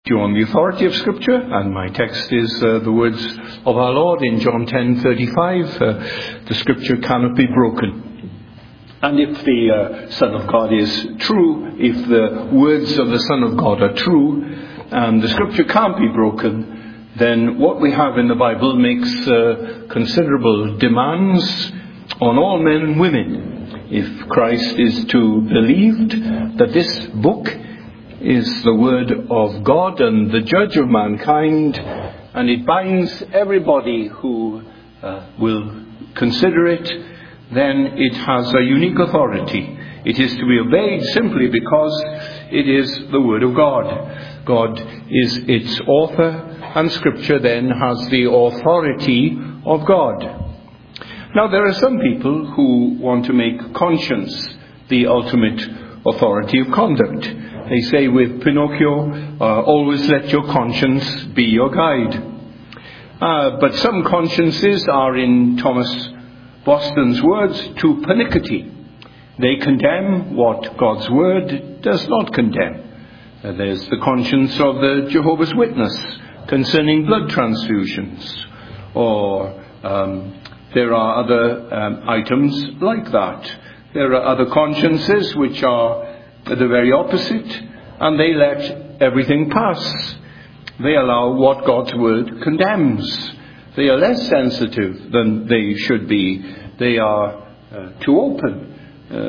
You on the authority of Scripture, and my text is the words of our Lord in John 10:35. The Scripture cannot be broken. And if the Son of God is true, if the words of the Son of God are true, and the Scripture can't be broken, then what we have in the Bible makes considerable demands on all men and women. If Christ is to be believed that this book is the word of God and the judge of mankind, and it binds everybody who will consider it, then it has a unique authority. It is to be obeyed simply because it is the word of God. God is its author, and Scripture then has the authority of God. Now, there are some people who want to make conscience the ultimate authority of conduct. They say with Pinocchio, always let your conscience be your guide. But some consciences are, in Thomas Boston's words, too pernickety. They condemn what God's word does not condemn. There's the conscience of the Jehovah's Witness concerning blood transfusions. Or there are other items like that. There are other consciences which are the very opposite, and they let everything pass. They allow what God's word condemns. They are less sensitive than they should be. They are too open.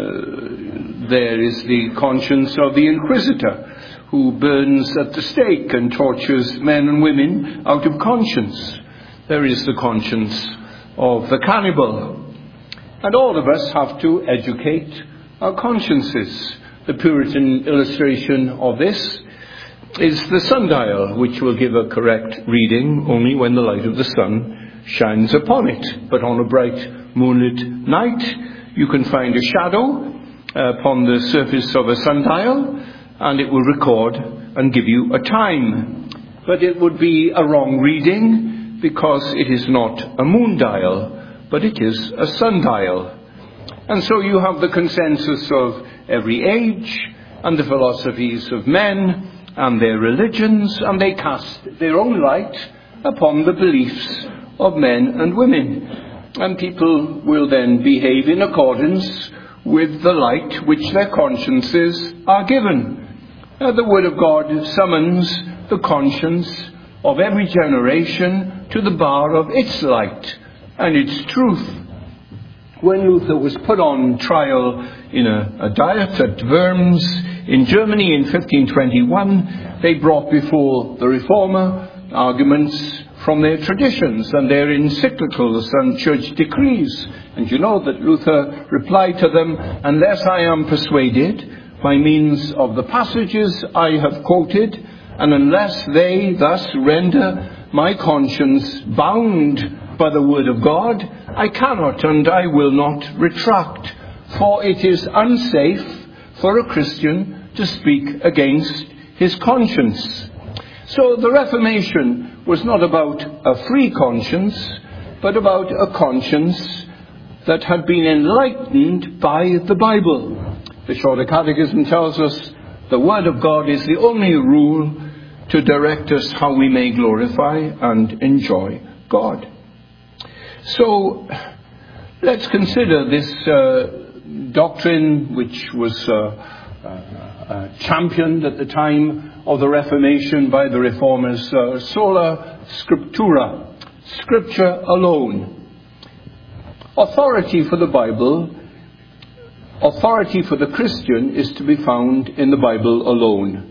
There is the conscience of the inquisitor, who burns at the stake and tortures men and women out of conscience. There is the conscience of the cannibal. And all of us have to educate our consciences. The Puritan illustration of this is the sundial, which will give a correct reading only when the light of the sun shines upon it. But on a bright moonlit night, you can find a shadow upon the surface of a sundial, and it will record and give you a time. But it would be a wrong reading because it is not a moon dial, but it is a sundial. And so you have the consensus of every age and the philosophies of men and their religions, and they cast their own light upon the beliefs of men and women. And people will then behave in accordance with the light which their consciences are given. The Word of God summons the conscience of every generation to the bar of its light and its truth. When Luther was put on trial in a diet at Worms in Germany in 1521, they brought before the Reformer arguments from their traditions and their encyclicals and church decrees. And you know that Luther replied to them, unless I am persuaded by means of the passages I have quoted, and unless they thus render my conscience bound by the word of God, I cannot and I will not retract, for it is unsafe for a Christian to speak against his conscience. So the Reformation was not about a free conscience, but about a conscience that had been enlightened by the Bible. The Shorter Catechism tells us the Word of God is the only rule to direct us how we may glorify and enjoy God. So let's consider this doctrine which was championed at the time of the Reformation by the Reformers, sola scriptura, Scripture alone. Authority for the Bible, authority for the Christian is to be found in the Bible alone.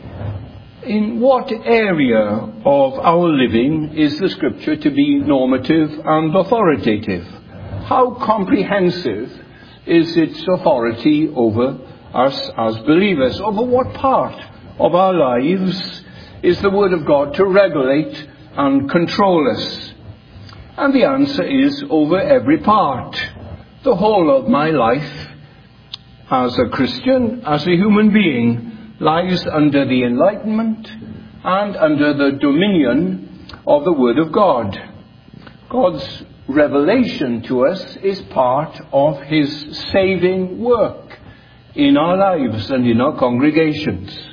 In what area of our living is the Scripture to be normative and authoritative? How comprehensive is its authority over us as believers? Over what part of our lives is the Word of God to regulate and control us? And the answer is over every part. The whole of my life as a Christian, as a human being, lies under the enlightenment and under the dominion of the Word of God. God's revelation to us is part of His saving work in our lives and in our congregations.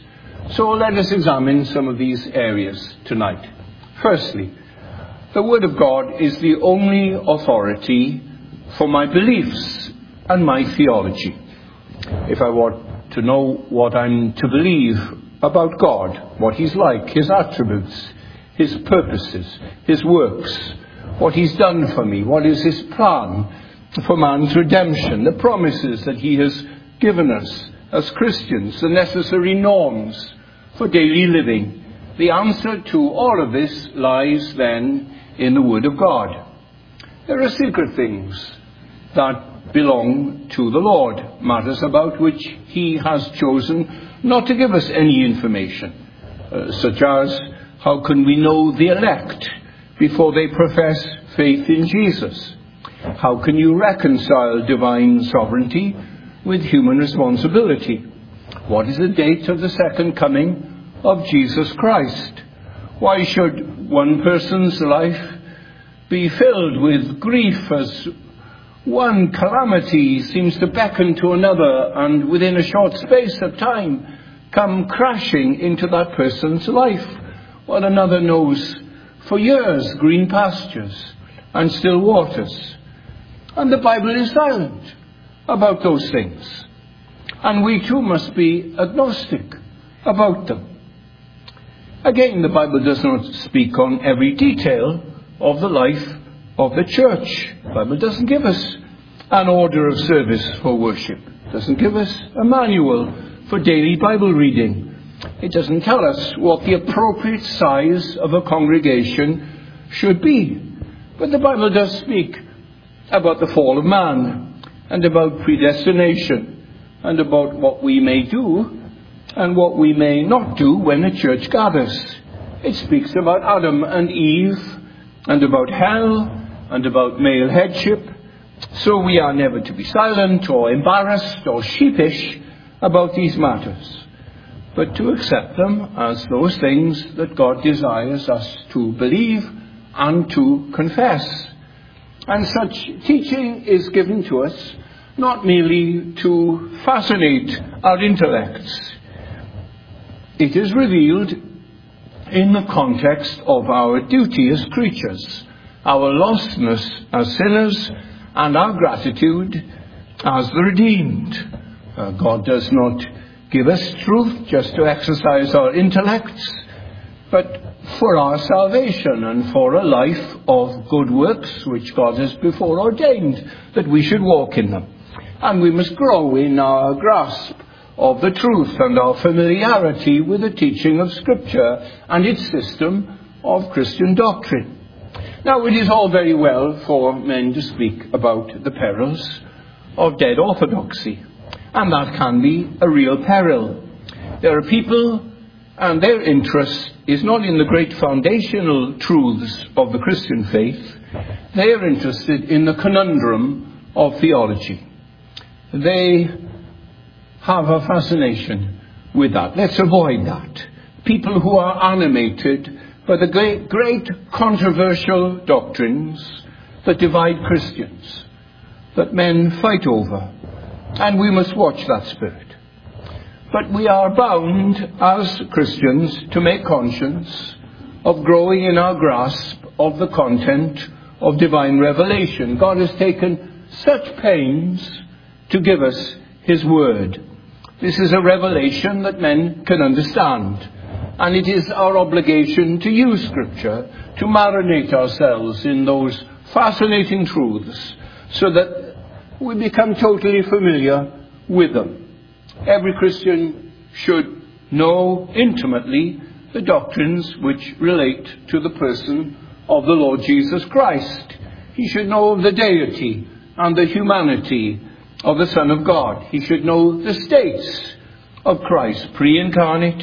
So let us examine some of these areas tonight. Firstly, the Word of God is the only authority for my beliefs and my theology. If I want to know what I'm to believe about God, what He's like, His attributes, His purposes, His works, what He's done for me, what is His plan for man's redemption, the promises that He has given us as Christians, the necessary norms for daily living, the answer to all of this lies then in the Word of God. There are secret things that belong to the Lord, matters about which He has chosen not to give us any information, such as how can we know the elect before they profess faith in Jesus? How can you reconcile divine sovereignty with human responsibility? What is the date of the second coming of Jesus Christ? Why should one person's life be filled with grief as one calamity seems to beckon to another and within a short space of time come crashing into that person's life, while another knows for years green pastures and still waters? And the Bible is silent about those things. And we too must be agnostic about them. Again, the Bible does not speak on every detail of the life of the church. The Bible doesn't give us an order of service for worship. It doesn't give us a manual for daily Bible reading. It doesn't tell us what the appropriate size of a congregation should be. But the Bible does speak about the fall of man and about predestination and about what we may do and what we may not do when a church gathers. It speaks about Adam and Eve and about hell and about male headship. So we are never to be silent or embarrassed or sheepish about these matters, but to accept them as those things that God desires us to believe and to confess. And such teaching is given to us not merely to fascinate our intellects. It is revealed in the context of our duty as creatures, our lostness as sinners, and our gratitude as the redeemed. God does not give us truth just to exercise our intellects, but for our salvation and for a life of good works which God has before ordained that we should walk in them. And we must grow in our grasp of the truth and our familiarity with the teaching of Scripture and its system of Christian doctrine. Now, it is all very well for men to speak about the perils of dead orthodoxy, and that can be a real peril. There are people, and their interest is not in the great foundational truths of the Christian faith. They are interested in the conundrum of theology. They have a fascination with that. Let's avoid that. People who are animated by the great controversial doctrines that divide Christians, that men fight over. And we must watch that spirit. But we are bound as Christians to make conscience of growing in our grasp of the content of divine revelation. God has taken such pains to give us His Word. This is a revelation that men can understand. And it is our obligation to use Scripture to marinate ourselves in those fascinating truths so that we become totally familiar with them. Every Christian should know intimately the doctrines which relate to the person of the Lord Jesus Christ. He should know the deity and the humanity of the Son of God. He should know the states of Christ, pre-incarnate,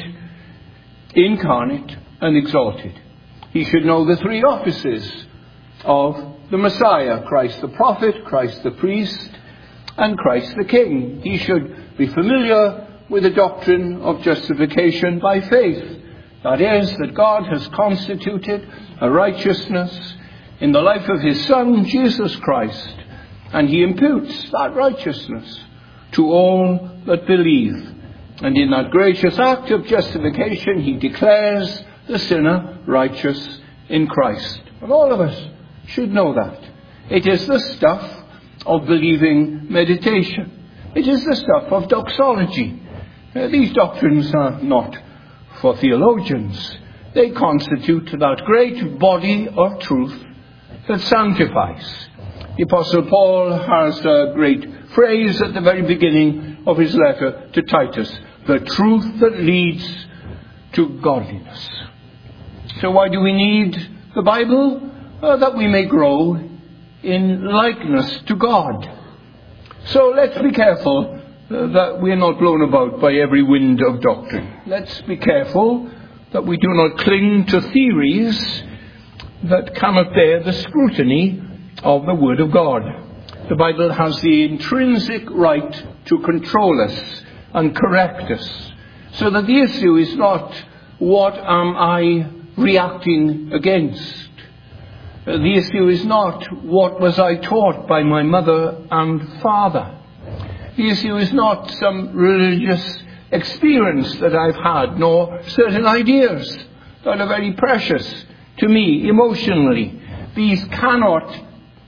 incarnate, and exalted. He should know the three offices of the Messiah, Christ the prophet, Christ the priest, and Christ the king. He should be familiar with the doctrine of justification by faith. That is, that God has constituted a righteousness in the life of His Son, Jesus Christ, and He imputes that righteousness to all that believe. And in that gracious act of justification, he declares the sinner righteous in Christ. And all of us should know that. It is the stuff of believing meditation. It is the stuff of doxology. These doctrines are not for theologians. They constitute that great body of truth that sanctifies. The Apostle Paul has a great phrase at the very beginning of his letter to Titus: the truth that leads to godliness. So why do we need the Bible? That we may grow in likeness to God. So let's be careful that we are not blown about by every wind of doctrine. Let's be careful that we do not cling to theories that cannot bear the scrutiny of the Word of God. The Bible has the intrinsic right to control us and correct us, so that the issue is not what am I reacting against. The issue is not what was I taught by my mother and father. The issue is not some religious experience that I've had, nor certain ideas that are very precious to me emotionally. These cannot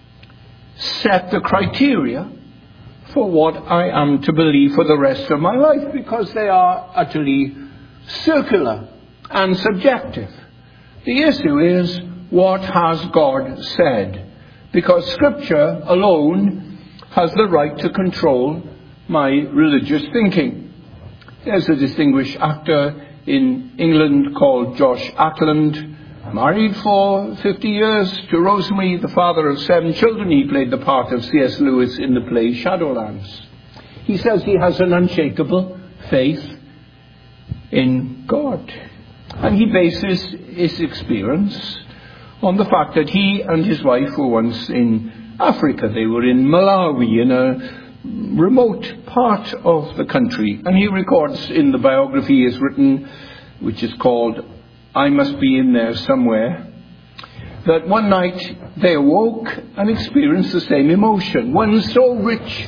set the criteria for what I am to believe for the rest of my life, because they are utterly circular and subjective. The issue is, what has God said? Because Scripture alone has the right to control my religious thinking. There's a distinguished actor in England called Josh Ackland, married for 50 years to Rosemary, the father of 7 children. He played the part of C.S. Lewis in the play Shadowlands. He says he has an unshakable faith in God. And he bases his experience on the fact that he and his wife were once in Africa. They were in Malawi, in a remote part of the country. And he records in the biography he has written, which is called I Must Be in There Somewhere, that one night they awoke and experienced the same emotion. One so rich,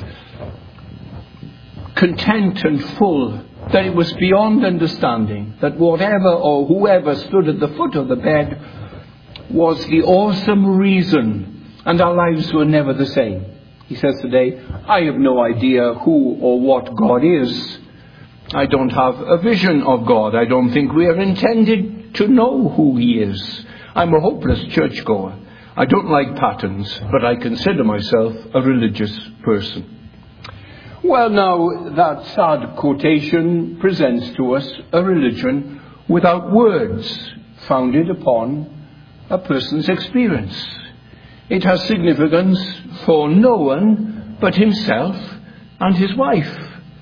content and full that it was beyond understanding, that whatever or whoever stood at the foot of the bed was the awesome reason, and our lives were never the same. He says today, I have no idea who or what God is. I don't have a vision of God. I don't think we are intended to know who he is. I'm a hopeless churchgoer. I don't like patterns, but I consider myself a religious person. Well, now, that sad quotation presents to us a religion without words, founded upon a person's experience. It has significance for no one but himself and his wife.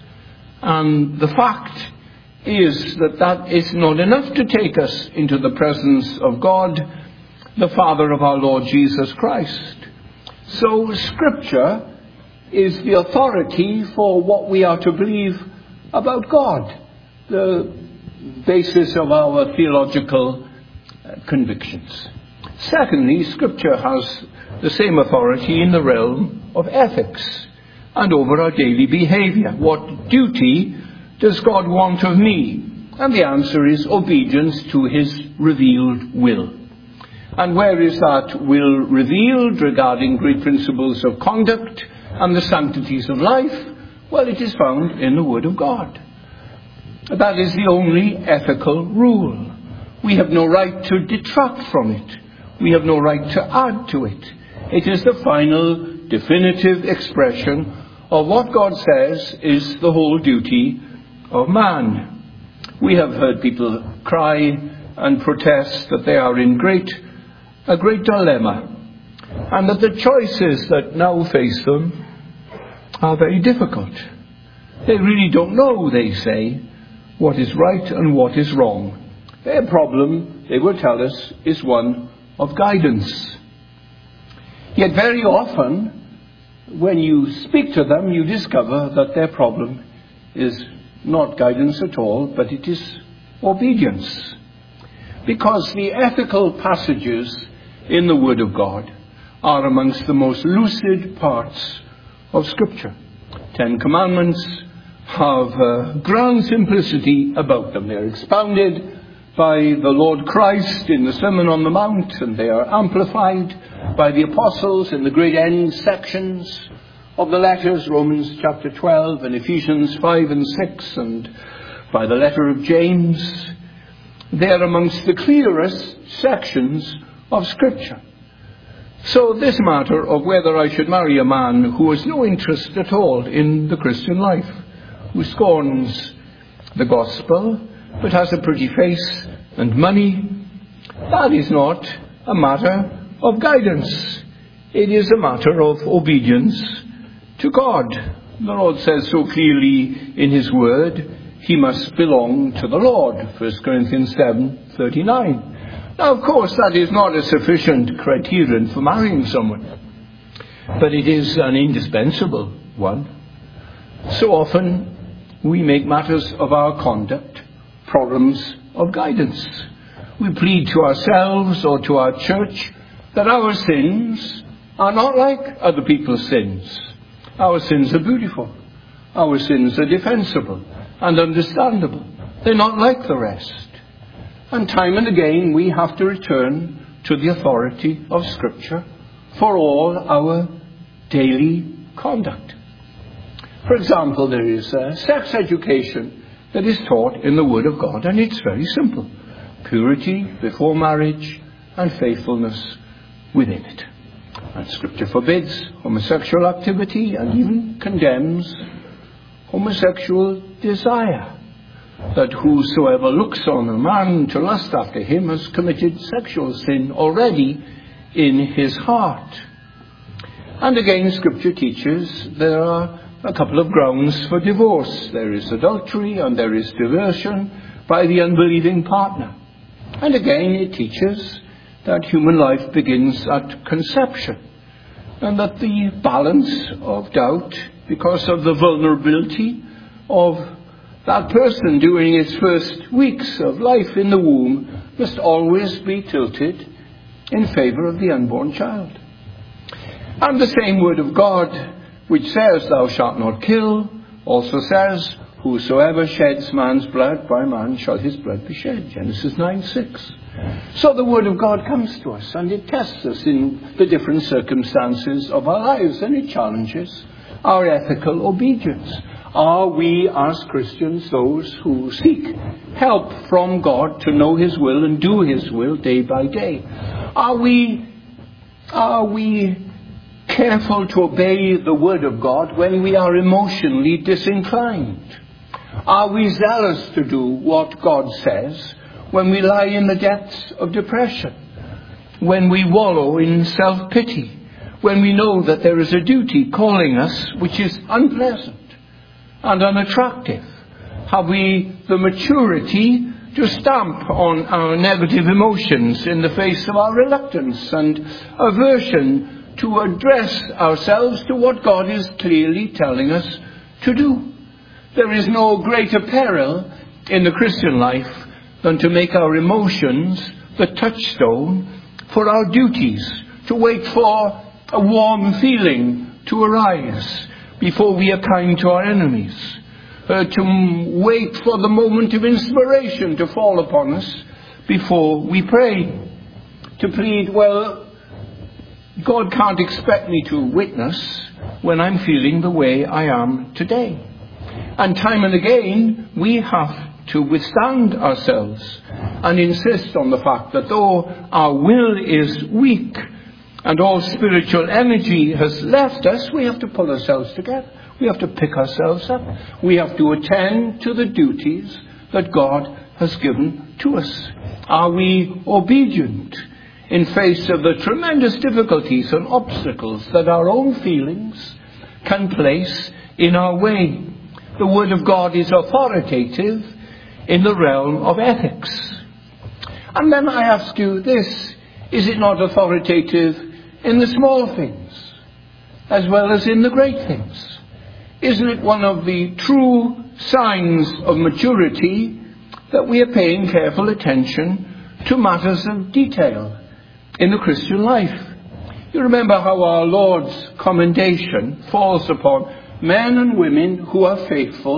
And the fact is that is not enough to take us into the presence of God, the Father of our Lord Jesus Christ. So Scripture is the authority for what we are to believe about God, the basis of our theological convictions. Secondly, Scripture has the same authority in the realm of ethics and over our daily behavior. What duty does God want of me? And the answer is obedience to his revealed will. And where is that will revealed regarding great principles of conduct and the sanctities of life? Well, it is found in the Word of God. That is the only ethical rule. We have no right to detract from it. We have no right to add to it. It is the final, definitive expression of what God says is the whole duty of man. We have heard people cry and protest that they are in a great dilemma, and that the choices that now face them are very difficult. They really don't know, they say, what is right and what is wrong. Their problem, they will tell us, is one of guidance. Yet very often, when you speak to them, you discover that their problem is not guidance at all, but it is obedience. Because the ethical passages in the Word of God are amongst the most lucid parts of Scripture. 10 Commandments have grand simplicity about them. They're expounded by the Lord Christ in the Sermon on the Mount, and they are amplified by the apostles in the great end sections of the letters, Romans chapter 12 and Ephesians 5 and 6, and by the letter of James. They're amongst the clearest sections of Scripture. So this matter of whether I should marry a man who has no interest at all in the Christian life, who scorns the gospel, but has a pretty face and money, that is not a matter of guidance. It is a matter of obedience to God. The Lord says so clearly in his word, he must belong to the Lord, 1 Corinthians 7:39. Now, of course, that is not a sufficient criterion for marrying someone, but it is an indispensable one. So often we make matters of our conduct problems of guidance. We plead to ourselves or to our church that our sins are not like other people's sins. Our sins are beautiful. Our sins are defensible and understandable. They're not like the rest. And time and again we have to return to the authority of Scripture for all our daily conduct. For example, there is sex education that is taught in the Word of God, and it's very simple. Purity before marriage and faithfulness within it. And Scripture forbids homosexual activity and even condemns homosexual desire. That whosoever looks on a man to lust after him has committed sexual sin already in his heart. And again, Scripture teaches there are a couple of grounds for divorce. There is adultery and there is diversion by the unbelieving partner. And again, it teaches that human life begins at conception, and that the balance of doubt, because of the vulnerability of that person during its first weeks of life in the womb, must always be tilted in favor of the unborn child. And the same Word of God, which says, "Thou shalt not kill," also says, "Whosoever sheds man's blood, by man shall his blood be shed." Genesis 9:6. So the Word of God comes to us, and it tests us in the different circumstances of our lives, and it challenges our ethical obedience. Are we, as Christians, those who seek help from God to know his will and do his will day by day? Are we careful to obey the Word of God when we are emotionally disinclined? Are we zealous to do what God says when we lie in the depths of depression? When we wallow in self-pity? When we know that there is a duty calling us which is unpleasant and unattractive? Have we the maturity to stamp on our negative emotions in the face of our reluctance and aversion to address ourselves to what God is clearly telling us to do? There is no greater peril in the Christian life than to make our emotions the touchstone for our duties, to wait for a warm feeling to arise before we are kind to our enemies, to wait for the moment of inspiration to fall upon us before we pray, to plead, well, God can't expect me to witness when I'm feeling the way I am today. And time and again, we have to withstand ourselves and insist on the fact that though our will is weak and all spiritual energy has left us, we have to pull ourselves together. We have to pick ourselves up. We have to attend to the duties that God has given to us. Are we obedient in face of the tremendous difficulties and obstacles that our own feelings can place in our way? The Word of God is authoritative in the realm of ethics. And then I ask you this, is it not authoritative in the small things as well as in the great things? Isn't it one of the true signs of maturity that we are paying careful attention to matters of detail in the Christian life? You remember how our Lord's commendation falls upon men and women who are faithful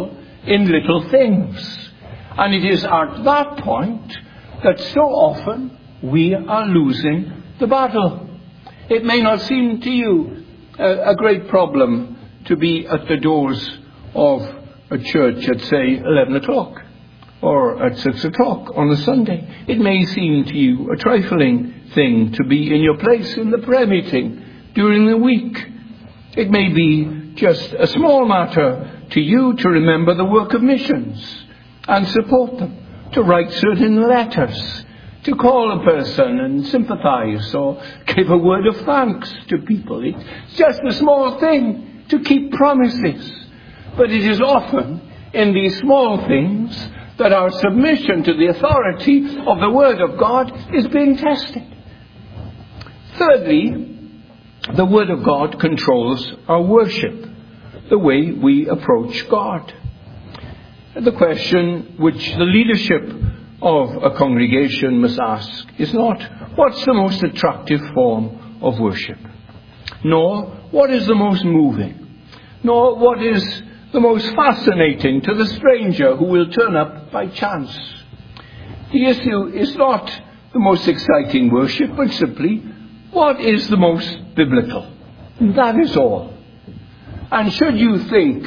in little things. And it is at that point that so often we are losing the battle. It may not seem to you a great problem to be at the doors of a church at, say, 11 o'clock or at 6 o'clock on a Sunday. It may seem to you a trifling thing to be in your place in the prayer meeting during the week. It may be just a small matter to you to remember the work of missions and support them, to write certain letters, to call a person and sympathize or give a word of thanks to people. It's just a small thing to keep promises. But it is often in these small things that our submission to the authority of the Word of God is being tested. Thirdly, the Word of God controls our worship, the way we approach God. The question which the leadership of a congregation must ask is not what's the most attractive form of worship, nor what is the most moving, nor what is the most fascinating to the stranger who will turn up by chance. The issue is not the most exciting worship, but simply what is the most biblical. That is all. And should you think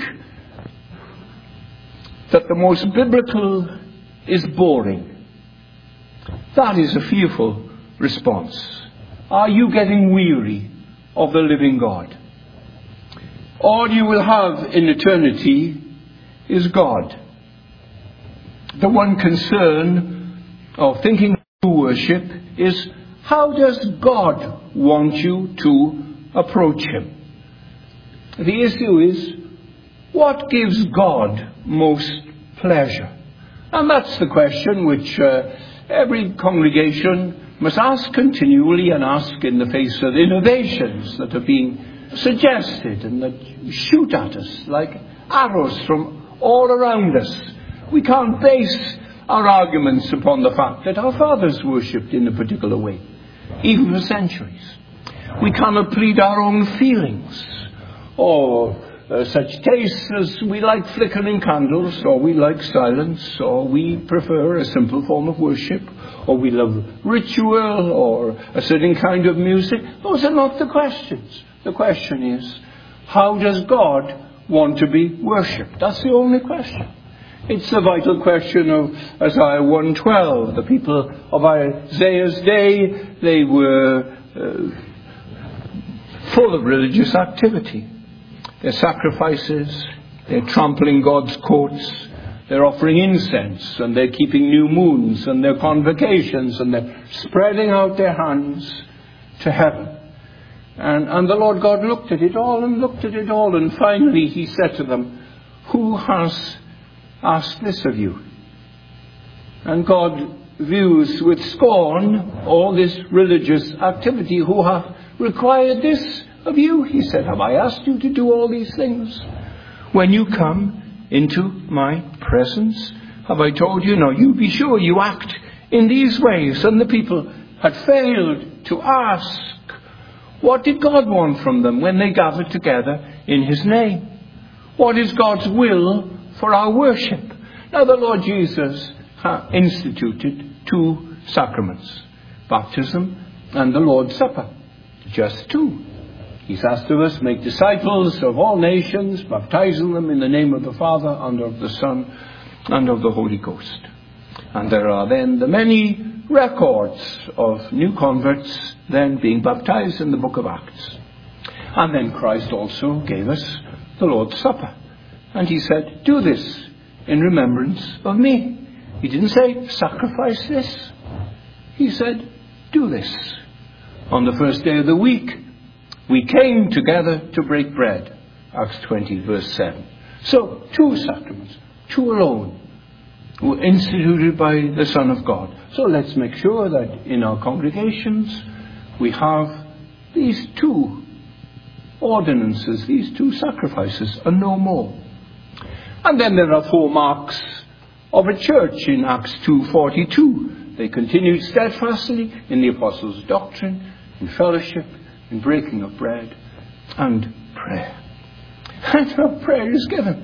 that the most biblical is boring, that is a fearful response. Are you getting weary of the living God? All you will have in eternity is God. The one concern of thinking of worship is, how does God want you to approach Him? The issue is, what gives God most pleasure? And that's the question which every congregation must ask continually, and ask in the face of innovations that are being suggested and that shoot at us like arrows from all around us. We can't base our arguments upon the fact that our fathers worshipped in a particular way, even for centuries. We cannot plead our own feelings or such tastes as we like flickering candles, or we like silence, or we prefer a simple form of worship, or we love ritual or a certain kind of music. Those are not the questions. The question is, how does God want to be worshipped? That's the only question. It's the vital question of Isaiah 1:12. The people of Isaiah's day, they were full of religious activity. Their sacrifices, they're trampling God's courts, they're offering incense, and they're keeping new moons, and their convocations, and they're spreading out their hands to heaven. And the Lord God looked at it all, and finally He said to them, who has asked this of you? And God views with scorn all this religious activity. Who hath required this of you? He said, have I asked you to do all these things? When you come into my presence, have I told you? No, you be sure you act in these ways. And the people had failed to ask, what did God want from them when they gathered together in His name? What is God's will for our worship? Now, the Lord Jesus instituted two sacraments, baptism and the Lord's Supper. Just two. He's asked of us, make disciples of all nations, baptizing them in the name of the Father, and of the Son, and of the Holy Ghost. And there are then the many records of new converts then being baptized in the book of Acts. And then Christ also gave us the Lord's Supper. And He said, do this in remembrance of me. He didn't say, sacrifice this. He said, do this. On the first day of the week, we came together to break bread. Acts 20, verse 7. So, two sacraments, two alone, were instituted by the Son of God. So let's make sure that in our congregations we have these two ordinances, these two sacrifices, and no more. And then there are four marks of a church in Acts 2:42. They continued steadfastly in the apostles' doctrine, in fellowship, in breaking of bread, and prayer. And prayer is given.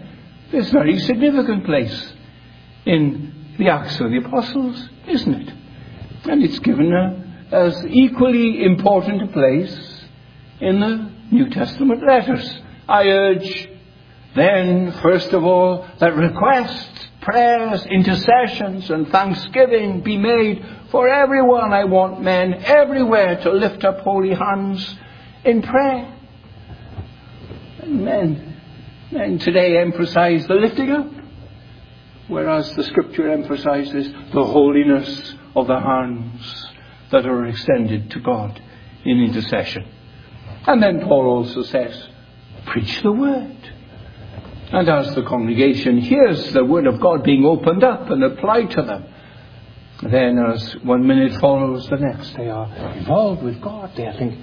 this very significant place in the Acts of the Apostles, isn't it? And it's given as equally important a place in the New Testament letters. I urge then, first of all, that requests, prayers, intercessions and thanksgiving be made for everyone. I want men everywhere to lift up holy hands in prayer. And men today emphasize the lifting up, whereas the Scripture emphasizes the holiness of the hands that are extended to God in intercession. And then Paul also says, preach the word. And as the congregation hears the word of God being opened up and applied to them, then as 1 minute follows the next, they are involved with God. They think,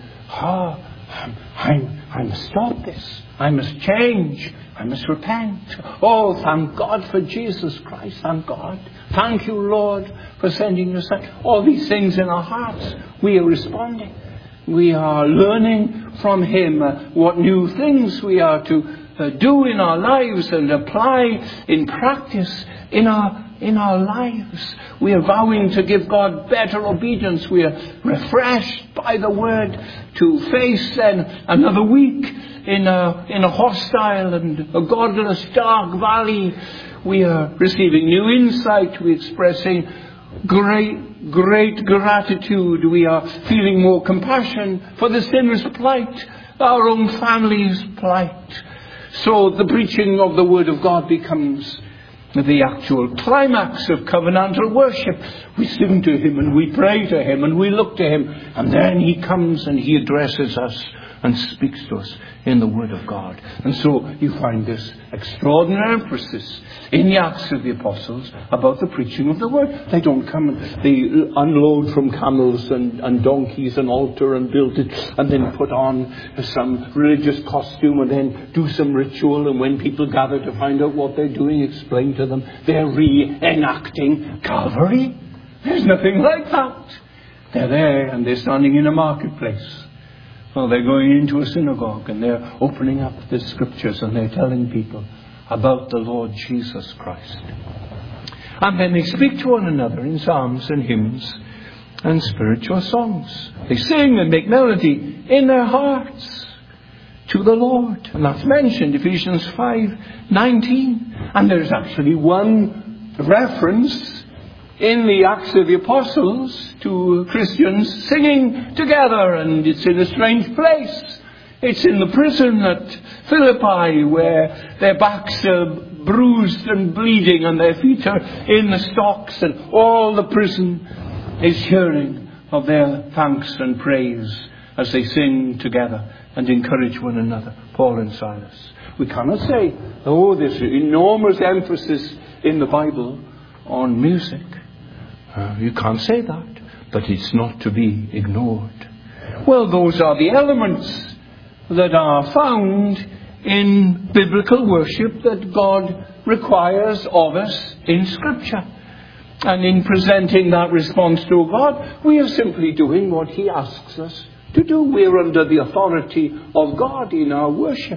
I must stop this. I must change. I must repent. Oh, thank God for Jesus Christ. Thank God. Thank you, Lord, for sending your Son. All these things in our hearts, we are responding. We are learning from Him what new things we are to do in our lives and apply in practice in our lives. We are vowing to give God better obedience. We are refreshed by the word to face then another week in a hostile and a godless dark valley. We are receiving new insight. We're expressing great gratitude. We are feeling more compassion for the sinner's plight, our own family's plight. So the preaching of the Word of God becomes the actual climax of covenantal worship. We sing to Him and we pray to Him and we look to Him, and then He comes and He addresses us and speaks to us in the Word of God. And so you find this extraordinary emphasis in the Acts of the Apostles about the preaching of the Word. They don't come and they unload from camels and donkeys an altar and build it and then put on some religious costume and then do some ritual, and when people gather to find out what they're doing, explain to them they're reenacting Calvary. There's nothing like that. They're there and they're standing in a marketplace. Well, they're going into a synagogue and they're opening up the Scriptures and they're telling people about the Lord Jesus Christ. And then they speak to one another in psalms and hymns and spiritual songs. They sing and make melody in their hearts to the Lord. And that's mentioned, Ephesians 5:19. And there's actually one reference in the Acts of the Apostles to Christians singing together, and it's in a strange place. It's in the prison at Philippi, where their backs are bruised and bleeding and their feet are in the stocks, and all the prison is hearing of their thanks and praise as they sing together and encourage one another, Paul and Silas. We cannot say, there's enormous emphasis in the Bible on music. You can't say that, but it's not to be ignored. Well, those are the elements that are found in biblical worship that God requires of us in Scripture. And in presenting that response to God, we are simply doing what He asks us to do. We are under the authority of God in our worship.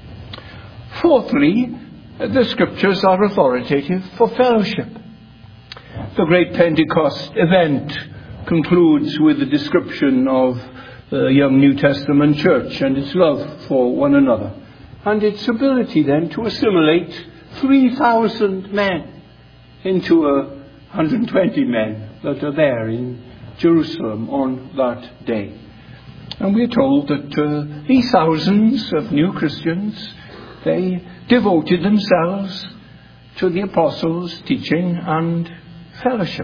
Fourthly, the Scriptures are authoritative for fellowship. The great Pentecost event concludes with the description of the young New Testament church and its love for one another, and its ability then to assimilate 3,000 men into 120 men that are there in Jerusalem on that day. And we're told that these thousands of new Christians, they devoted themselves to the apostles' teaching and fellowship.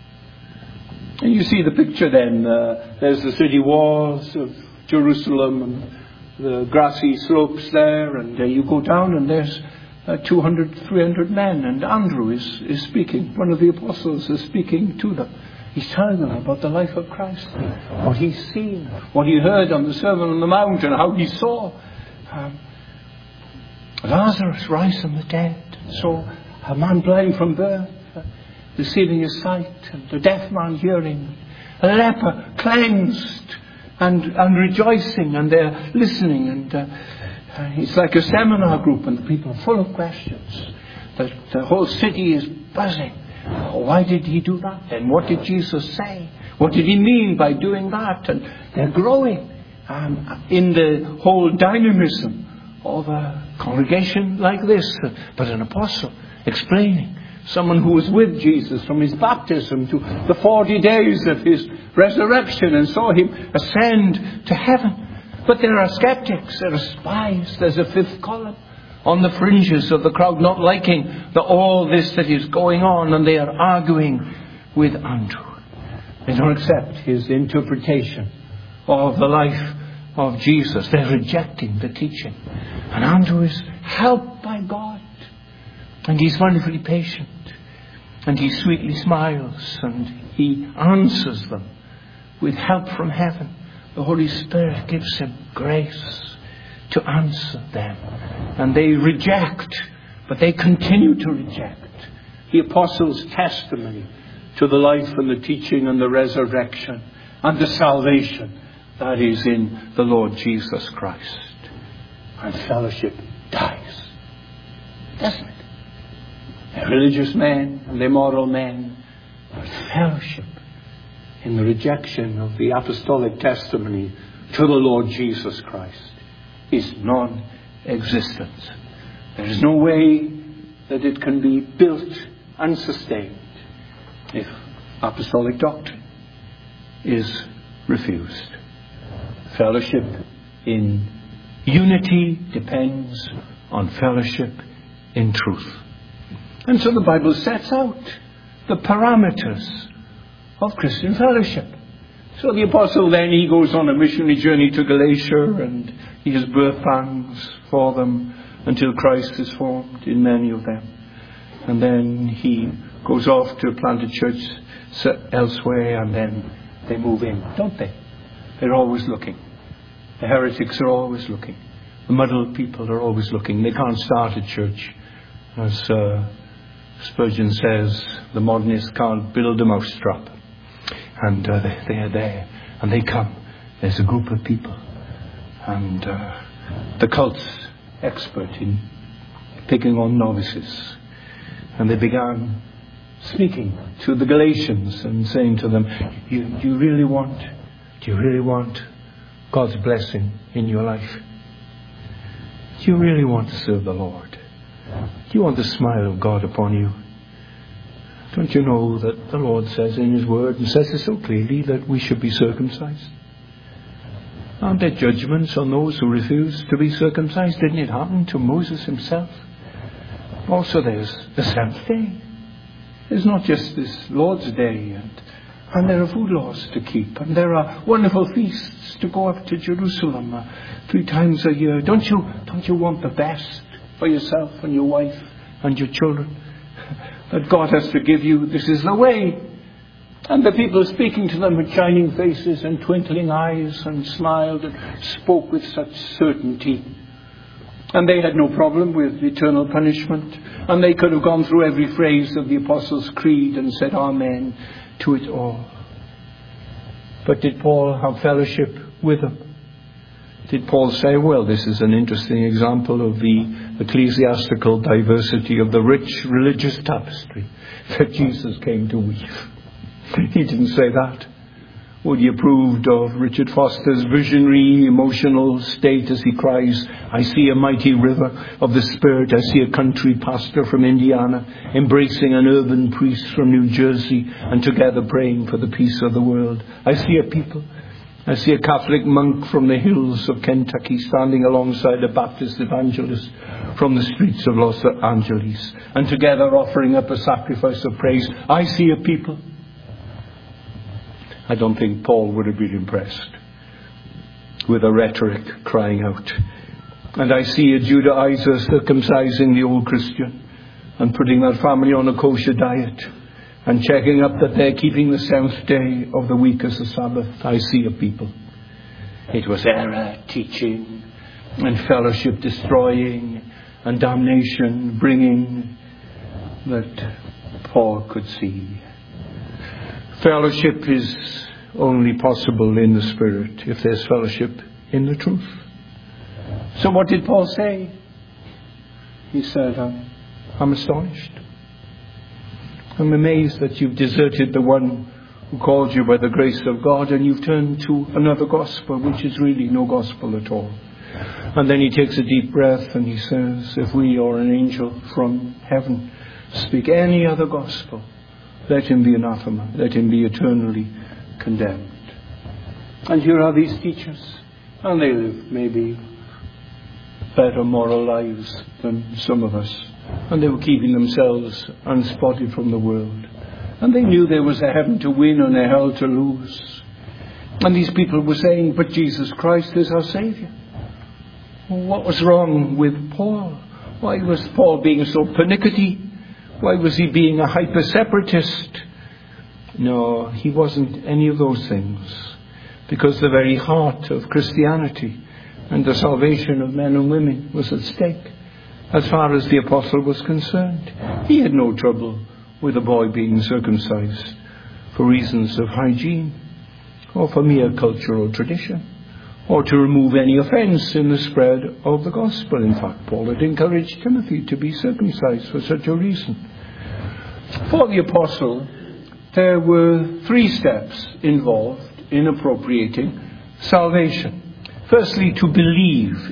And you see the picture then. There's the city walls of Jerusalem and the grassy slopes there, and you go down and there's 200, 300 men, and Andrew is speaking. One of the apostles is speaking to them. He's telling them about the life of Christ, what he's seen, what he heard on the Sermon on the Mount, and how he saw Lazarus rise from the dead, saw a man blind from birth receiving his sight, and the deaf man hearing, a leper cleansed and rejoicing, and they're listening, and It's like a seminar group, and the people are full of questions. The whole city is buzzing. Why did he do that? And what did Jesus say? What did he mean by doing that? And they're growing in the whole dynamism of a congregation like this. But an apostle explaining, someone who was with Jesus from his baptism to the 40 days of his resurrection and saw him ascend to heaven. But there are skeptics, there are spies, there's a fifth column on the fringes of the crowd, not liking all this that is going on, and they are arguing with Andrew. They don't accept his interpretation of the life of Jesus. They're rejecting the teaching. And Andrew is helped by God. And he's wonderfully patient. And he sweetly smiles. And he answers them with help from heaven. The Holy Spirit gives him grace to answer them. And they reject, but they continue to reject the apostles' testimony to the life and the teaching and the resurrection and the salvation that is in the Lord Jesus Christ. And fellowship dies, doesn't it? They're religious men and they're moral men, but fellowship in the rejection of the apostolic testimony to the Lord Jesus Christ is non-existent. There is no way that it can be built and sustained if apostolic doctrine is refused. Fellowship in unity depends on fellowship in truth. And so the Bible sets out the parameters of Christian fellowship. So the apostle then, he goes on a missionary journey to Galatia, and he has birth pangs for them until Christ is formed in many of them. And then he goes off to plant a church elsewhere, and then they move in, don't they? They're always looking. The heretics are always looking. The muddled people are always looking. They can't start a church. As Spurgeon says, the modernists can't build a mousetrap. And they are there. And they come. There's a group of people. And the cult's expert in picking on novices. And they began speaking to the Galatians and saying to them, do you really want God's blessing in your life? Do you really want to serve the Lord? Do you want the smile of God upon you? Don't you know that the Lord says in His Word, and says it so clearly, that we should be circumcised? Aren't there judgments on those who refuse to be circumcised? Didn't it happen to Moses himself? Also there's the seventh day. There's not just this Lord's Day, and there are food laws to keep, and there are wonderful feasts to go up to Jerusalem 3 times a year. Don't you want the best for yourself and your wife and your children that God has to give you? This is the way. And the people speaking to them with shining faces and twinkling eyes, and smiled and spoke with such certainty. And they had no problem with eternal punishment. And they could have gone through every phrase of the Apostles' Creed and said amen to it all. But did Paul have fellowship with them? Did Paul say, well, this is an interesting example of the ecclesiastical diversity of the rich religious tapestry that Jesus came to weave? He didn't say that. Well, he approved of Richard Foster's visionary, emotional state as he cries, I see a mighty river of the Spirit. I see a country pastor from Indiana embracing an urban priest from New Jersey, and together praying for the peace of the world. I see a people. I see a Catholic monk from the hills of Kentucky standing alongside a Baptist evangelist from the streets of Los Angeles, and together offering up a sacrifice of praise. I see a people. I don't think Paul would have been impressed with a rhetoric crying out. And I see a Judaizer circumcising the old Christian and putting that family on a kosher diet and checking up that they're keeping the 7th day of the week as a Sabbath. I see a people. It was error teaching and fellowship destroying and damnation bringing that Paul could see. Fellowship is only possible in the Spirit if there's fellowship in the truth. So what did Paul say? He said, I'm astonished. I'm amazed that you've deserted the one who called you by the grace of God, and you've turned to another gospel, which is really no gospel at all. And then he takes a deep breath and he says, if we or an angel from heaven speak any other gospel, let him be anathema, let him be eternally condemned. And here are these teachers, and they live maybe better moral lives than some of us, and they were keeping themselves unspotted from the world, and they knew there was a heaven to win and a hell to lose. And these people were saying, but Jesus Christ is our Saviour. What was wrong with Paul? Why was Paul being so pernickety? Why was he being a hyper-separatist? No, he wasn't any of those things, because the very heart of Christianity and the salvation of men and women was at stake. As far as the apostle was concerned, he had no trouble with a boy being circumcised for reasons of hygiene, or for mere cultural tradition, or to remove any offence in the spread of the gospel. In fact, Paul had encouraged Timothy to be circumcised for such a reason. For the apostle, there were 3 steps involved in appropriating salvation. Firstly, to believe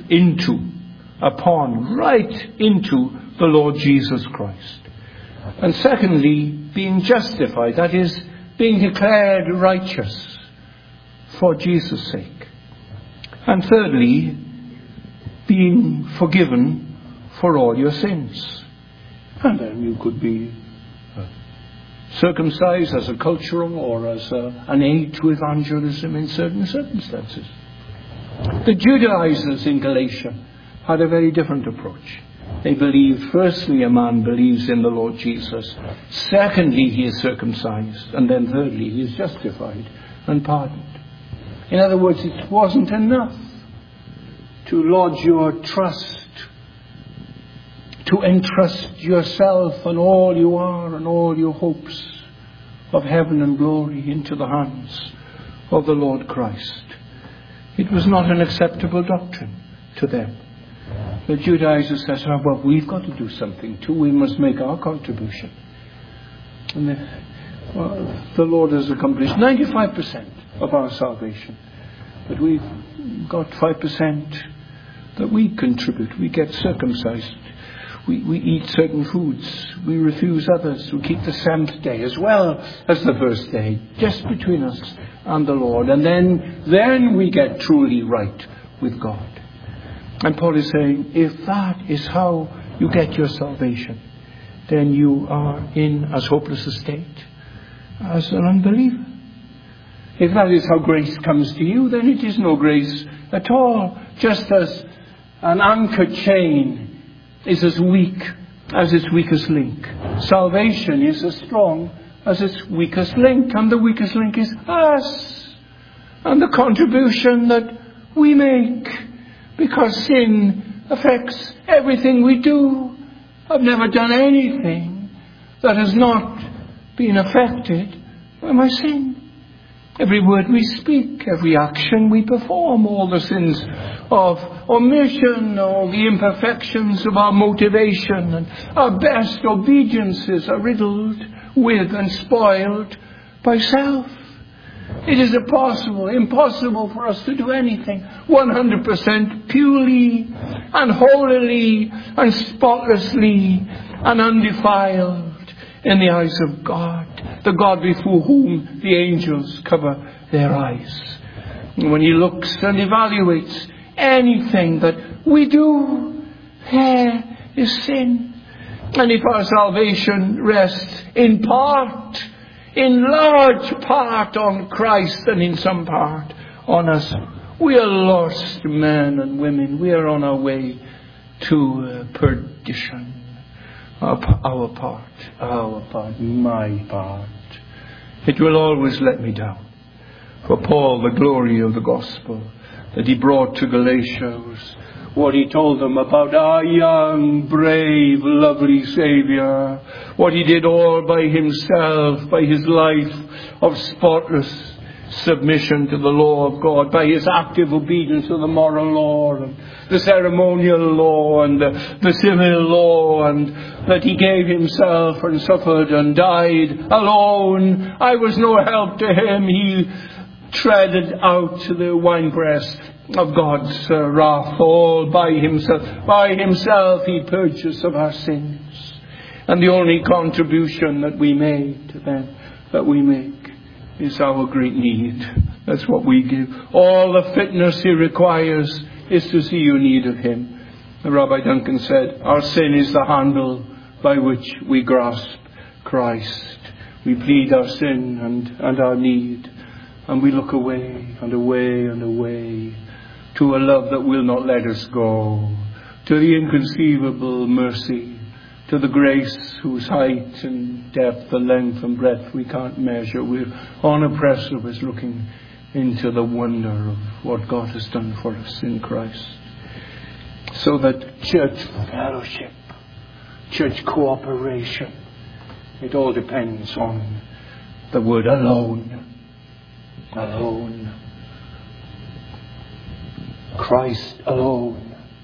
right into the Lord Jesus Christ. And secondly, being justified, that is, being declared righteous for Jesus' sake. And thirdly, being forgiven for all your sins. And then you could be circumcised as a cultural or as an aid to evangelism in certain circumstances. The Judaizers in Galatia had a very different approach. They believed, firstly, a man believes in the Lord Jesus. Secondly, he is circumcised. And then thirdly, he is justified and pardoned. In other words, it wasn't enough to lodge your trust, to entrust yourself and all you are and all your hopes of heaven and glory into the hands of the Lord Christ. It was not an acceptable doctrine to them. The Judaizers said, well, we've got to do something too. We must make our contribution. And the Lord has accomplished 95% of our salvation. But we've got 5% that we contribute. We get circumcised. We eat certain foods. We refuse others. We keep the 7th day as well as the first day, just between us and the Lord. And then we get truly right with God. And Paul is saying, if that is how you get your salvation, then you are in as hopeless a state as an unbeliever. If that is how grace comes to you, then it is no grace at all. Just as an anchor chain is as weak as its weakest link, salvation is as strong as its weakest link. And the weakest link is us and the contribution that we make, because sin affects everything we do. I've never done anything that has not been affected by my sin. Every word we speak, every action we perform, all the sins of omission, all the imperfections of our motivation, and our best obediences are riddled with and spoiled by self. It is impossible for us to do anything 100% purely and holily and spotlessly and undefiled in the eyes of God, the God before whom the angels cover their eyes. And when he looks and evaluates anything that we do, there is sin. And if our salvation rests in large part on Christ and in some part on us, we are lost men and women. We are on our way to perdition. Our part, my part. It will always let me down. For Paul, the glory of the gospel that he brought to Galatia was what he told them about our young, brave, lovely Saviour. What he did all by himself, by his life of spotless submission to the law of God, by his active obedience to the moral law and the ceremonial law and the civil law, and that he gave himself and suffered and died alone. I was no help to him. He treaded out the winepress of God's wrath all by himself. By himself he purged us of our sins. And the only contribution that we make is our great need. That's what we give. All the fitness he requires is to see your need of him. Rabbi Duncan said, our sin is the handle by which we grasp Christ. We plead our sin and our need, and we look away and away and away to a love that will not let us go, to the inconceivable mercy, to the grace whose height and depth and length and breadth we can't measure. We're unoppressive as looking into the wonder of what God has done for us in Christ. So that church fellowship, church cooperation, it all depends on the word alone. Alone. Christ alone.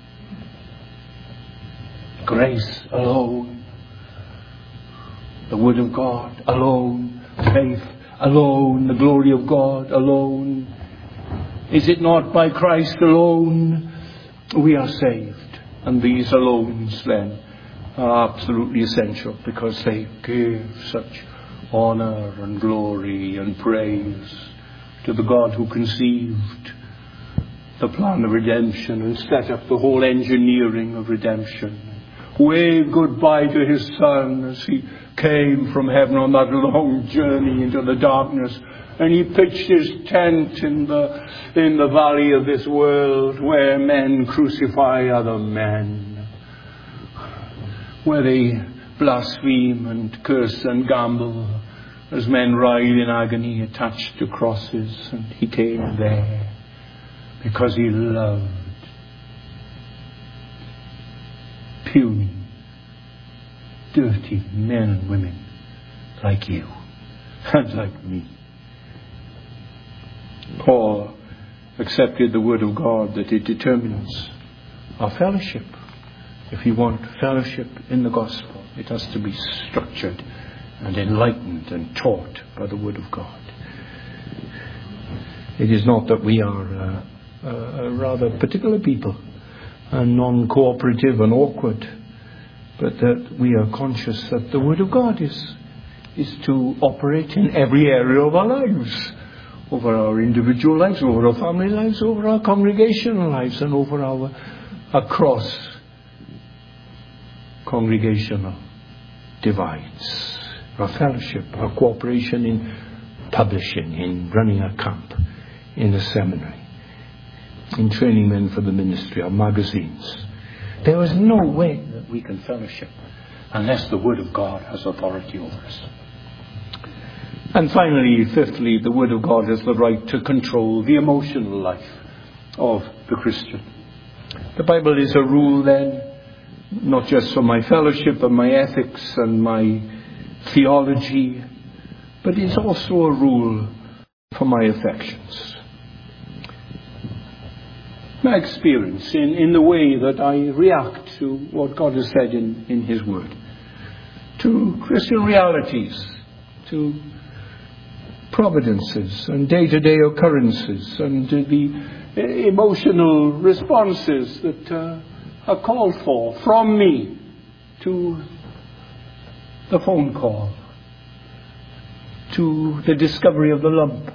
Grace alone. The Word of God alone. Faith alone. The glory of God alone. Is it not by Christ alone we are saved? And these alones then are absolutely essential, because they give such honor and glory and praise to the God who conceived the plan of redemption and set up the whole engineering of redemption. Waved goodbye to his Son as he came from heaven on that long journey into the darkness, and he pitched his tent in the valley of this world, where men crucify other men, where they blaspheme and curse and gamble as men ride in agony attached to crosses. And he came there because he loved puny, dirty men and women like you and like me. Paul accepted the word of God that it determines our fellowship. If you want fellowship in the gospel, it has to be structured and enlightened and taught by the word of God. It is not that we are a rather particular people and non-cooperative and awkward, but that we are conscious that the Word of God is to operate in every area of our lives, over our individual lives, over our family lives, over our congregational lives, and over our across congregational divides. Our fellowship, our cooperation in publishing, in running a camp, in a seminary, in training men for the ministry, our magazines. There is no way that we can fellowship unless the Word of God has authority over us. And finally, fifthly, the Word of God has the right to control the emotional life of the Christian. The Bible is a rule then, not just for my fellowship and my ethics and my theology, but it's also a rule for my affections. My experience in the way that I react to what God has said in His Word, to Christian realities, to providences and day-to-day occurrences, and the emotional responses that are called for from me, to the phone call, to the discovery of the lump,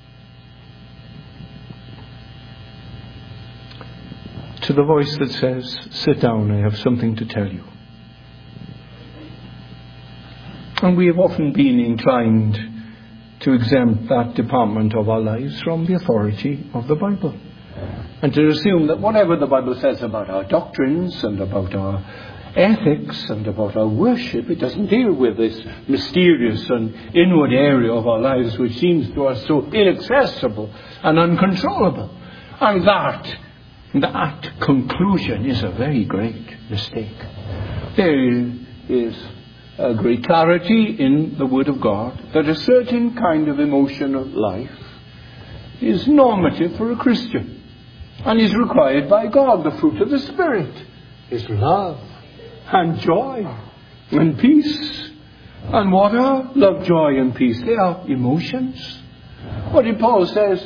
to the voice that says, "Sit down, I have something to tell you." And we have often been inclined to exempt that department of our lives from the authority of the Bible, and to assume that whatever the Bible says about our doctrines and about our ethics and about our worship, it doesn't deal with this mysterious and inward area of our lives which seems to us so inaccessible and uncontrollable. And that conclusion is a very great mistake. There is a great clarity in the Word of God that a certain kind of emotional life is normative for a Christian and is required by God. The fruit of the Spirit is love and joy and peace. And what are love, joy and peace? They are emotions. What does Paul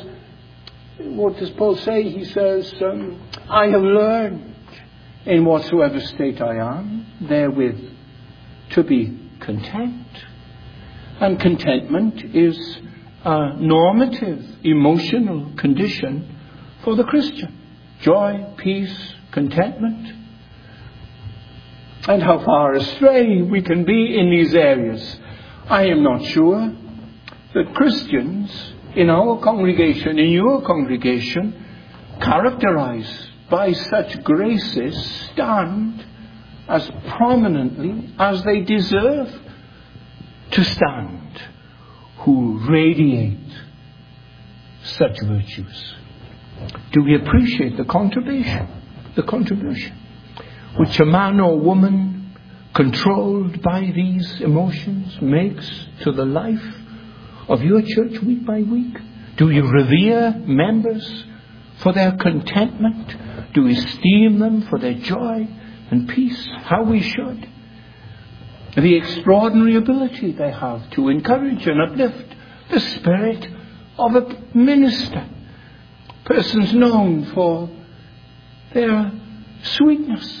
say? He says, I have learned in whatsoever state I am, therewith to be content. And contentment is a normative, emotional condition for the Christian. Joy, peace, contentment. And how far astray we can be in these areas, I am not sure. That Christians in our congregation, in your congregation, characterized by such graces, stand as prominently as they deserve to stand, who radiate such virtues. Do we appreciate the contribution which a man or woman controlled by these emotions makes to the life of your church week by week? Do you revere members for their contentment? Do we esteem them for their joy and peace? How we should. The extraordinary ability they have to encourage and uplift the spirit of a minister. Persons known for their sweetness,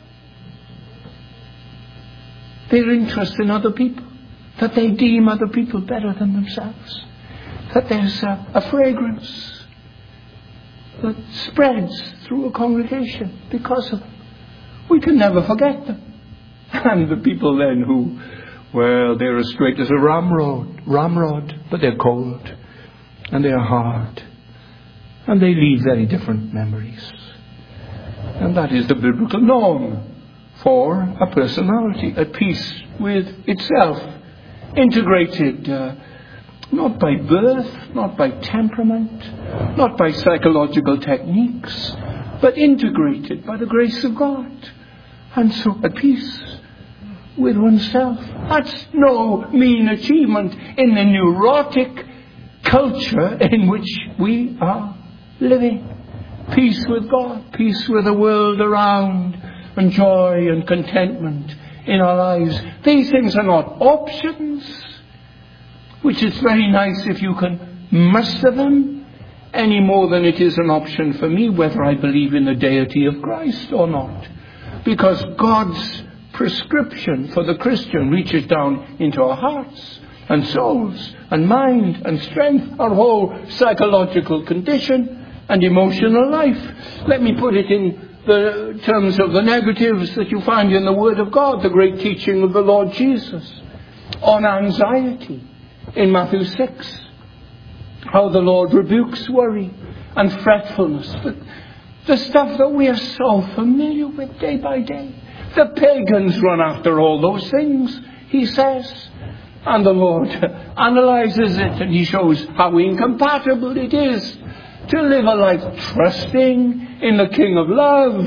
their interest in other people, that they deem other people better than themselves, that there's a fragrance that spreads through a congregation because of them. We can never forget them. And the people then who, well, they're as straight as a ramrod, but they're cold and they're hard and they leave very different memories. And that is the biblical norm for a personality, at peace with itself, integrated not by birth, not by temperament, not by psychological techniques, but integrated by the grace of God. And so at peace with oneself. That's no mean achievement in the neurotic culture in which we are living. Peace with God, peace with the world around, and joy and contentment in our lives. These things are not options, which is very nice if you can muster them, any more than it is an option for me whether I believe in the deity of Christ or not. Because God's prescription for the Christian reaches down into our hearts and souls and mind and strength, our whole psychological condition and emotional life. Let me put it in the terms of the negatives that you find in the Word of God, the great teaching of the Lord Jesus on anxiety in Matthew 6. How the Lord rebukes worry and fretfulness. The stuff that we are so familiar with day by day. The pagans run after all those things, he says. And the Lord analyzes it and he shows how incompatible it is to live a life trusting in the King of Love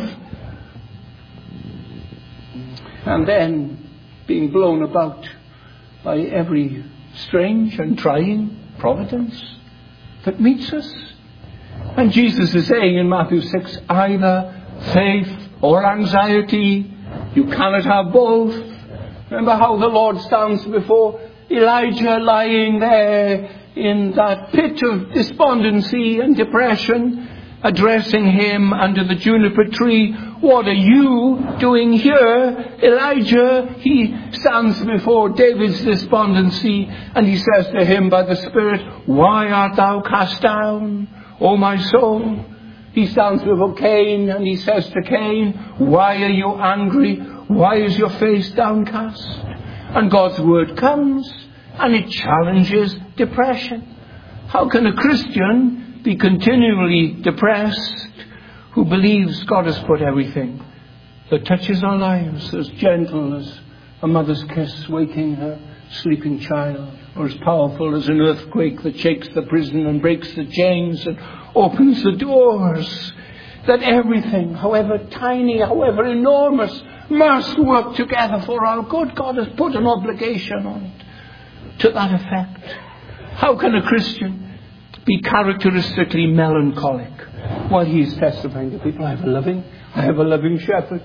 and then being blown about by every strange and trying providence that meets us. And Jesus is saying in Matthew 6, either faith or anxiety, you cannot have both. Remember how the Lord stands before Elijah lying there in that pit of despondency and depression, addressing him under the juniper tree. What are you doing here, Elijah? He stands before David's despondency and he says to him by the Spirit, why art thou cast down, O my soul? He stands before Cain and he says to Cain, why are you angry? Why is your face downcast? And God's word comes and it challenges depression. How can a Christian be continually depressed who believes God has put everything that touches our lives as gentle as a mother's kiss waking her sleeping child, or as powerful as an earthquake that shakes the prison and breaks the chains and opens the doors, that everything, however tiny, however enormous, must work together for our good? God has put an obligation on it to that effect. How can a Christian be characteristically melancholic while he's testifying to people, I have a loving shepherd.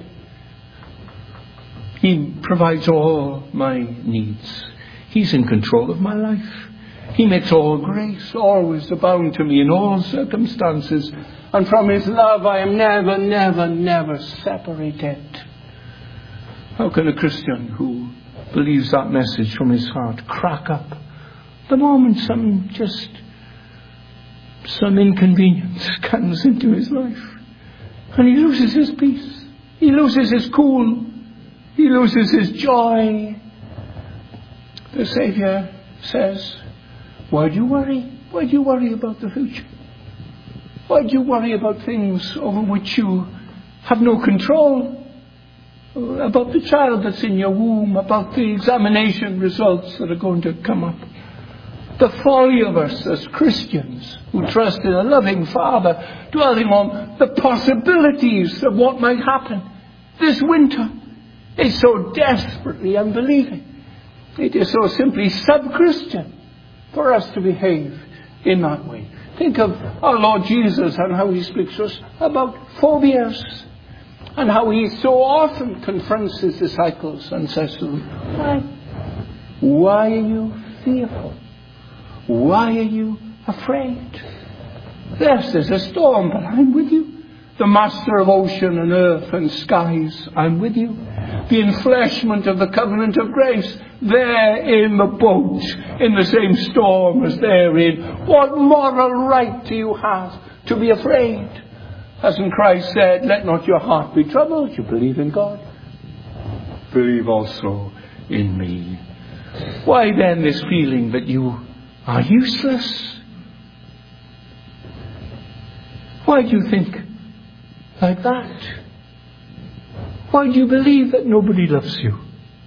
He provides all my needs. He's in control of my life. He makes all grace always abound to me in all circumstances. And from his love I am never, never, never separated. How can a Christian who believes that message from his heart crack up the moment some inconvenience comes into his life and he loses his peace, he loses his cool, he loses his joy? The Saviour says, why do you worry? Why do you worry about the future? Why do you worry about things over which you have no control? About the child that's in your womb, about the examination results that are going to come up. The folly of us as Christians who trust in a loving Father, dwelling on the possibilities of what might happen this winter, is so desperately unbelieving. It is so simply sub-Christian for us to behave in that way. Think of our Lord Jesus and how he speaks to us about phobias, and how he so often confronts his disciples and says to them, why are you fearful? Why are you afraid? Yes, there's a storm, but I'm with you. The master of ocean and earth and skies, I'm with you. The enfleshment of the covenant of grace, they're in the boat, in the same storm as they're in. What moral right do you have to be afraid? Hasn't Christ said, let not your heart be troubled? You believe in God, believe also in me. Why then this feeling that you are useless? Why do you think like that? Why do you believe that nobody loves you?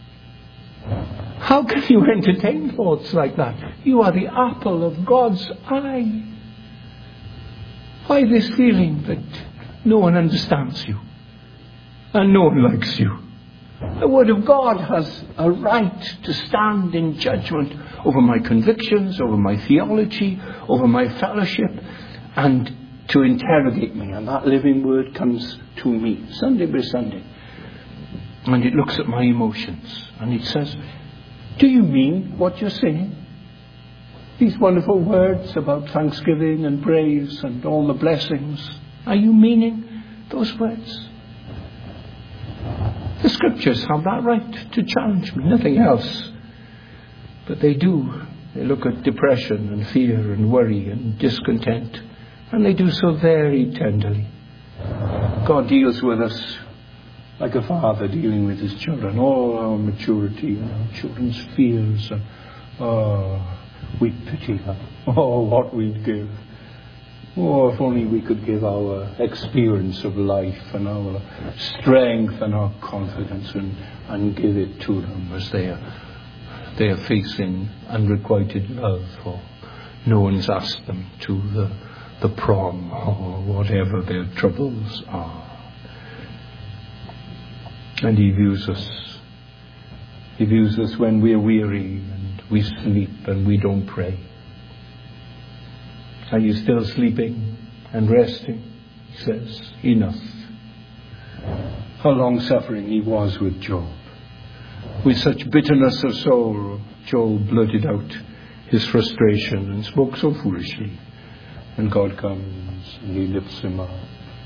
How can you entertain thoughts like that? You are the apple of God's eye. Why this feeling that no one understands you and no one likes you? The Word of God has a right to stand in judgment over my convictions, over my theology, over my fellowship, and to interrogate me. And that living Word comes to me Sunday by Sunday. And it looks at my emotions and it says, do you mean what you're saying? These wonderful words about thanksgiving and praise and all the blessings, are you meaning those words? The Scriptures have that right to challenge me, nothing else. But they do. They look at depression and fear and worry and discontent, and they do so very tenderly. God deals with us like a father dealing with his children, all our maturity and our children's fears, and we pity them. Oh, what we'd give. Oh, if only we could give our experience of life and our strength and our confidence and give it to them as they are facing unrequited love, or no one's asked them to the prom, or whatever their troubles are. And he views us. He views us when we're weary and we sleep and we don't pray. Are you still sleeping and resting? He says, enough. How long-suffering he was with Job. With such bitterness of soul, Job blurted out his frustration and spoke so foolishly. And God comes and he lifts him up.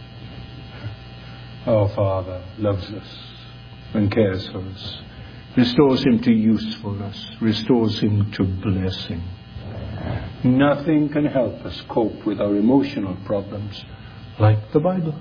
Our Father loves us and cares for us, restores him to usefulness, restores him to blessing. Nothing can help us cope with our emotional problems like the Bible.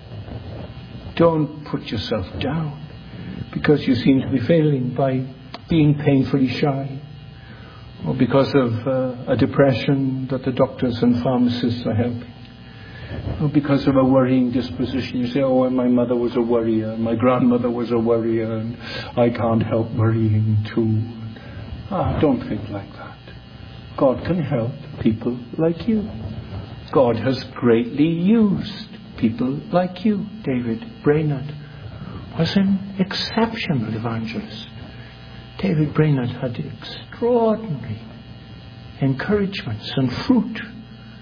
Don't put yourself down because you seem to be failing by being painfully shy, or because of a depression that the doctors and pharmacists are helping, or because of a worrying disposition. You say, oh, my mother was a worrier, my grandmother was a worrier, and I can't help worrying too. Don't think like that. God can help people like you. God has greatly used people like you. David Brainerd was an exceptional evangelist. David Brainerd had extraordinary encouragements and fruit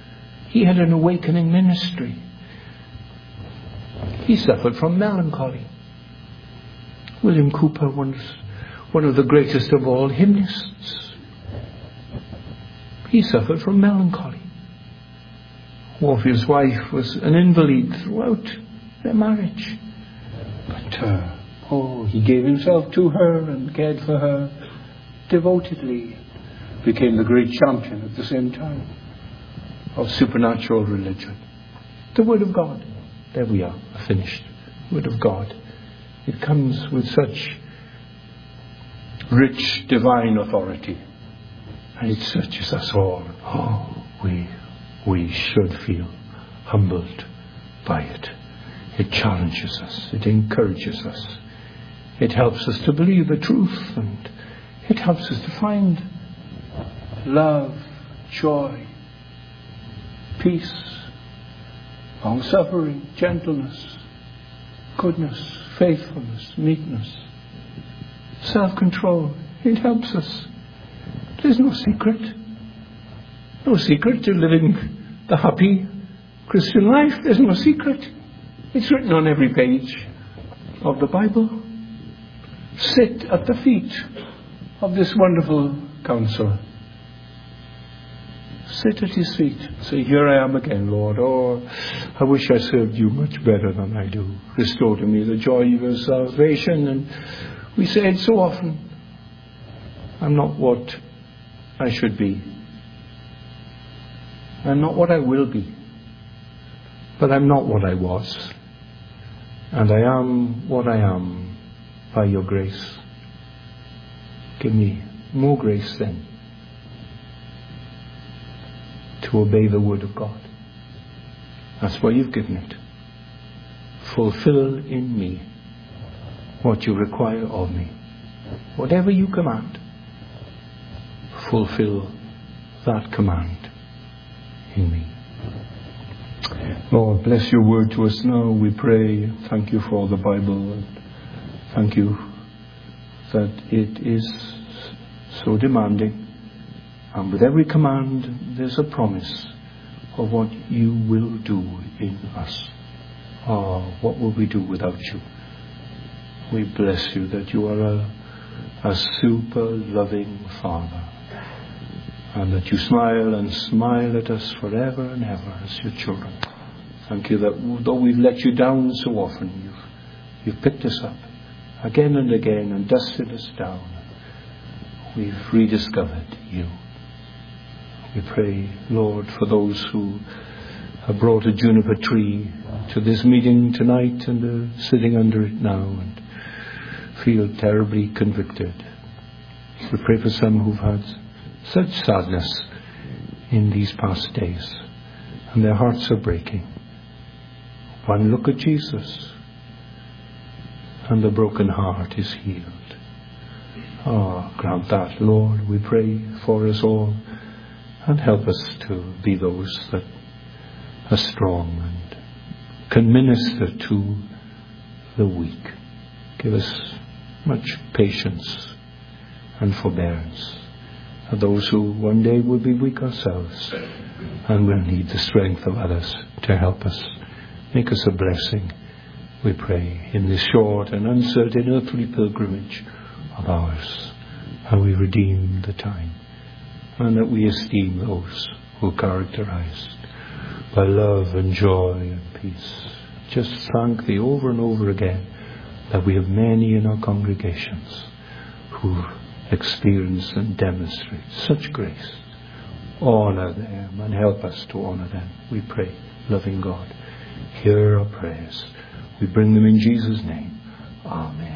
He had an awakening ministry. He suffered from melancholy. William Cowper was one of the greatest of all hymnists. He suffered from melancholy. Warfield's wife was an invalid throughout their marriage. But, he gave himself to her and cared for her devotedly. Became the great champion at the same time of supernatural religion. The Word of God. There we are, finished. Word of God. It comes with such rich divine authority. And it searches us all. We should feel humbled by it. It challenges us. It encourages us. It helps us to believe the truth, and it helps us to find love, joy, peace, long-suffering, gentleness, goodness, faithfulness, meekness, self-control. It helps us. There's no secret. No secret to living the happy Christian life. There's no secret. It's written on every page of the Bible. Sit at the feet of this wonderful counselor. Sit at his feet. Say, here I am again, Lord. Oh, I wish I served you much better than I do. Restore to me the joy of your salvation. And we say it so often. I'm not what I should be. I'm not what I will be. But I'm not what I was. And I am what I am by your grace. Give me more grace then to obey the Word of God. That's why you've given it. Fulfill in me what you require of me. Whatever you command, fulfill that command in me. Lord, bless your word to us now, we pray. Thank you for the Bible. And thank you that it is so demanding. And with every command, there's a promise of what you will do in us. What will we do without you? We bless you that you are a super loving Father. And that you smile and smile at us forever and ever as your children. Thank you that though we've let you down so often, you've picked us up again and again and dusted us down. We've rediscovered you. We pray, Lord, for those who have brought a juniper tree to this meeting tonight and are sitting under it now and feel terribly convicted. We pray for some who've had such sadness in these past days, and their hearts are breaking. One look at Jesus, and the broken heart is healed. Grant that, Lord, we pray for us all, and help us to be those that are strong and can minister to the weak. Give us much patience and forbearance. For those who one day will be weak ourselves and will need the strength of others to help us. Make us a blessing, we pray, in this short and uncertain earthly pilgrimage of ours. And we redeem the time, and that we esteem those who are characterized by love and joy and peace. Just thank thee over and over again that we have many in our congregations who experience and demonstrate such grace. Honor them and help us to honor them, we pray. Loving God, hear our prayers. We bring them in Jesus' name. Amen.